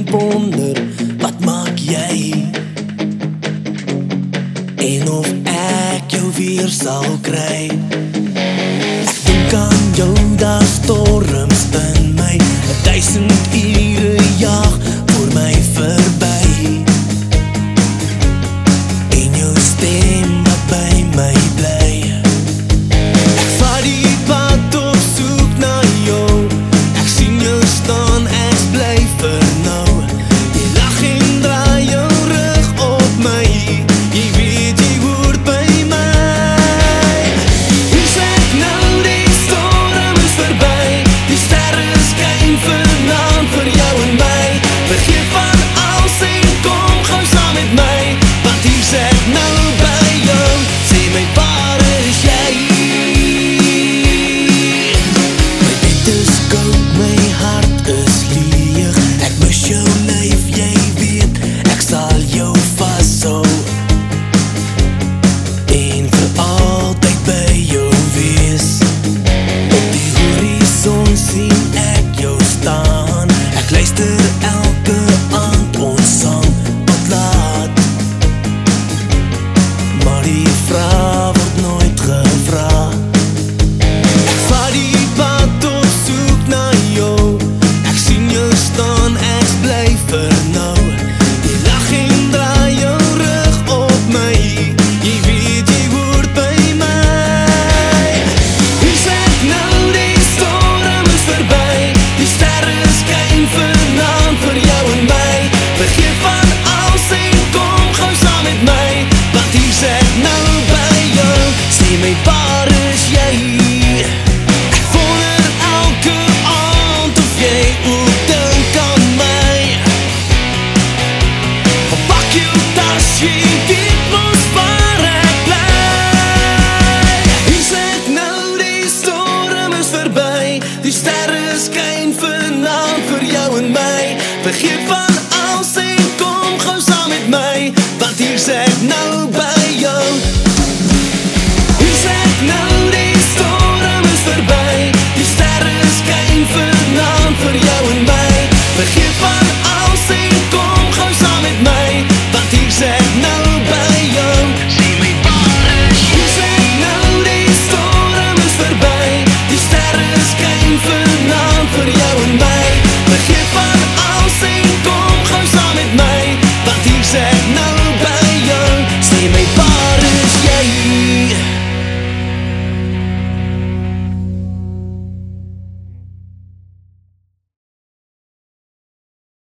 en wonder, wat maak jy? En of ek jou weer sal kry? Ek dink aan jou, daar storms in my, 1000 ure jaag voor my verby. En jou stem wat by my bly. Ek vat die pad op soek na jou, ek sien jou staan, ek bly vir nou. Jy lag en draai jou rug op my, jy weet jy hoort by my. Hier sê ek nou, die storm is verby, die sterre skyn vanaand vir jou en my. Vergeet van alles en kom gou saam met my, want hier sê ek nou by jou, sê my waar is jy? My bed is koud, my hart is leeg, ek mis jou lyf, jy weet, ek sal jou vashou en vir altyd by jou wees. Op die horizon sien ek jou staan, ek luister elke aand ons sang tot laat, maar die vraag word nooit gevra. Ek vat die pad op soek na jou, ek sien jou staan, ek bly vir nou. Jy lag en draai jou rug op my, jy weet jy hoort by my. Hier sê ek nou, die storm is verby, die sterre skyn vanaand vir jou en my. Vergeet van alles en kom gou saam met my, want hier sê ek nou by jou, sê my waar is jy? Ek wonder elke aand of jy ook dink aan my. Pak jou tas, jy weet mos waar ek bly. Hier sê ek nou, die storm is verby, die sterre skyn vanaand vir jou en my. Vergeet van alles en kom gou saam met my, want hier sê ek nou